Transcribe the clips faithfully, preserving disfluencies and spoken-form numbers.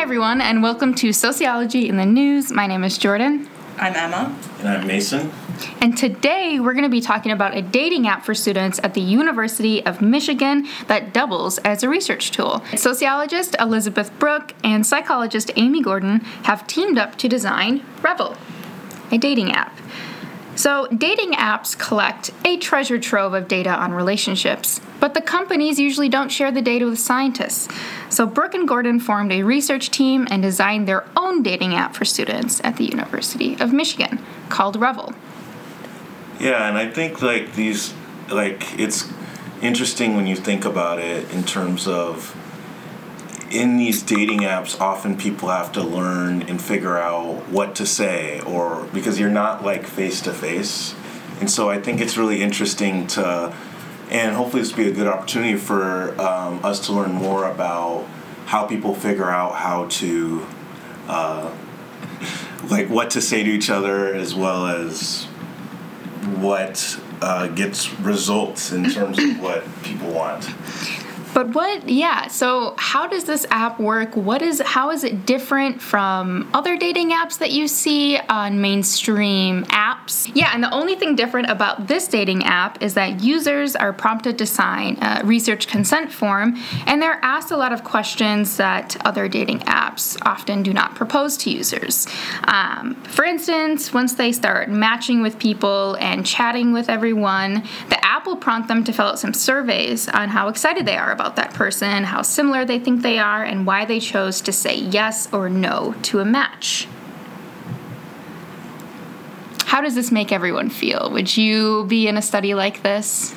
everyone, and welcome to Sociology in the News. My name is Jordan. I'm Emma. And I'm Mason. And today we're going to be talking about a dating app for students at the University of Michigan that doubles as a research tool. Sociologist Elizabeth Brooke and psychologist Amy Gordon have teamed up to design Revel, a dating app. So, dating apps collect a treasure trove of data on relationships, but the companies usually don't share the data with scientists. So, Brooke and Gordon formed a research team and designed their own dating app for students at the University of Michigan called Revel. Yeah, and I think like these, like it's interesting when you think about it in terms of in these dating apps, often people have to learn and figure out what to say, or because you're not like face to face. And so I think it's really interesting to, and hopefully this will be a good opportunity for um, us to learn more about how people figure out how to, uh, like what to say to each other, as well as what uh, gets results in terms of what people want. But what, yeah, so how does this app work? What is, how is it different from other dating apps that you see on mainstream apps? Yeah, and the only thing different about this dating app is that users are prompted to sign a research consent form, and they're asked a lot of questions that other dating apps often do not propose to users. Um, for instance, once they start matching with people and chatting with everyone, the app will prompt them to fill out some surveys on how excited they are about that person, how similar they think they are, and why they chose to say yes or no to a match. How does this make everyone feel? Would you be in a study like this?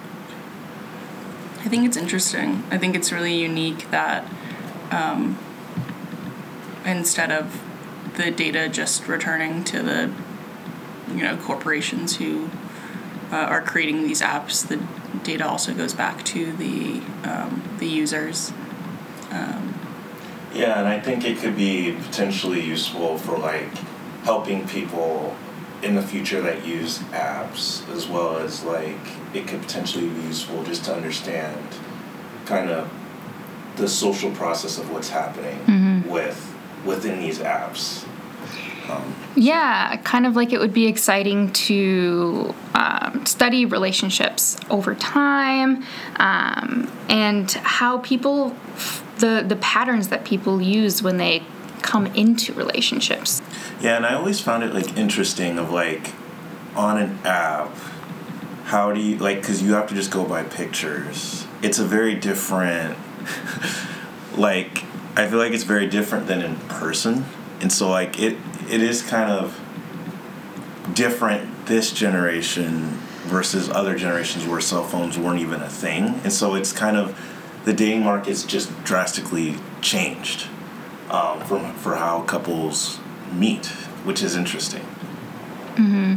I think it's interesting. I think it's really unique that um, instead of the data just returning to the, you know, corporations who uh, are creating these apps, the data also goes back to the um, the users. Um, yeah, and I think it could be potentially useful for like helping people in the future that use apps, as well as like it could potentially be useful just to understand kind of the social process of what's happening mm-hmm. with within these apps. Um, yeah, kind of like it would be exciting to um, study relationships over time um, and how people, the, the patterns that people use when they come into relationships. Yeah, and I always found it like interesting of like on an app, how do you, like, because you have to just go by pictures. It's a very different, like, I feel like it's very different than in person. And so like it, it is kind of different this generation versus other generations where cell phones weren't even a thing. And so it's kind of, the dating market's just drastically changed um, from, for how couples meet, which is interesting. Mm-hmm.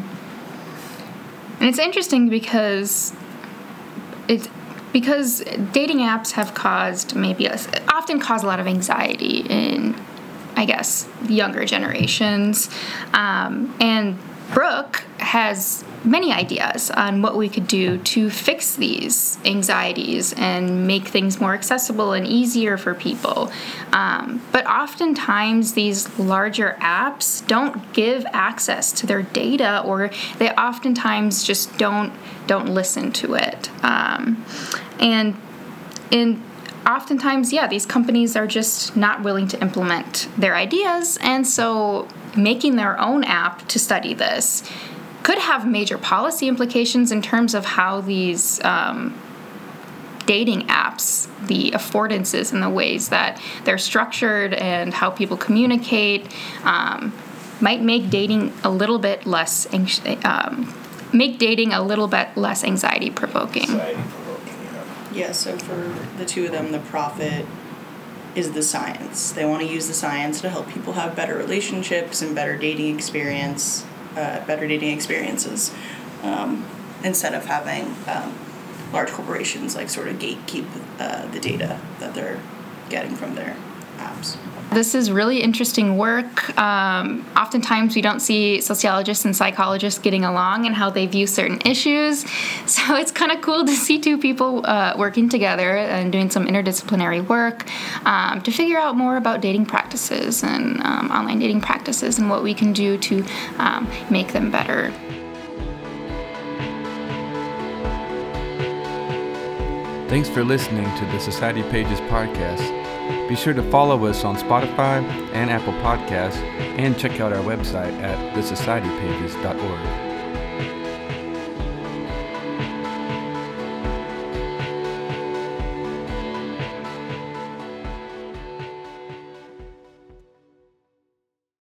And it's interesting because it's, because dating apps have caused maybe, a, often cause a lot of anxiety in, I guess, younger generations. Um, and Brooke has many ideas on what we could do to fix these anxieties and make things more accessible and easier for people. Um, but oftentimes these larger apps don't give access to their data, or they oftentimes just don't don't listen to it. Um, and in Oftentimes, yeah, these companies are just not willing to implement their ideas, and so making their own app to study this could have major policy implications in terms of how these um, dating apps, the affordances and the ways that they're structured and how people communicate, um, might make dating a little bit less um, make dating a little bit less anxiety provoking. Yeah, so for the two of them, the profit is the science. They want to use the science to help people have better relationships and better dating experience, uh, better dating experiences, um, instead of having um, large corporations like sort of gatekeep uh, the data that they're getting from their apps. This is really interesting work. Um, oftentimes we don't see sociologists and psychologists getting along and how they view certain issues. So it's kind of cool to see two people uh, working together and doing some interdisciplinary work um, to figure out more about dating practices and um, online dating practices and what we can do to um, make them better. Thanks for listening to the Society Pages podcast. Be sure to follow us on Spotify and Apple Podcasts, and check out our website at the society pages dot org.